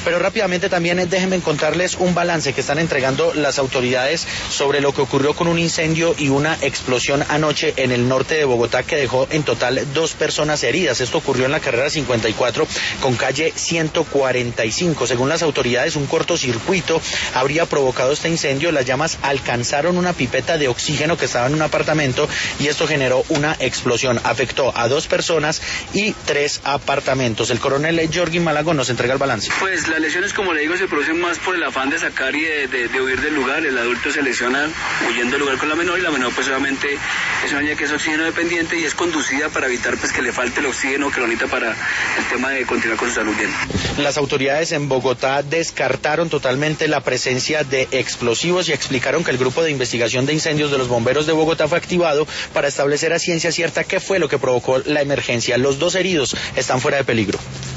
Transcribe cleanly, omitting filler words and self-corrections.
Pero rápidamente también déjenme contarles un balance que están entregando las autoridades sobre lo que ocurrió con un incendio y una explosión anoche en el norte de Bogotá que dejó en total 2 personas heridas. Esto ocurrió en la carrera 54 con calle 145. Según las autoridades, un cortocircuito habría provocado este incendio. Las llamas alcanzaron una pipeta de oxígeno que estaba en un apartamento y esto generó una explosión. Afectó a 2 personas y 3 apartamentos. El coronel Jorge Malagón nos entrega el balance. Pues las lesiones, como le digo, se producen más por el afán de sacar y de huir del lugar. El adulto se lesiona huyendo del lugar con la menor y la menor pues obviamente es una niña que es oxígeno dependiente y es conducida para evitar pues que le falte el oxígeno que lo necesita para el tema de continuar con su salud bien. Las autoridades en Bogotá descartaron totalmente la presencia de explosivos y explicaron que el grupo de investigación de incendios de los bomberos de Bogotá fue activado para establecer a ciencia cierta qué fue lo que provocó la emergencia. Los 2 heridos están fuera de peligro.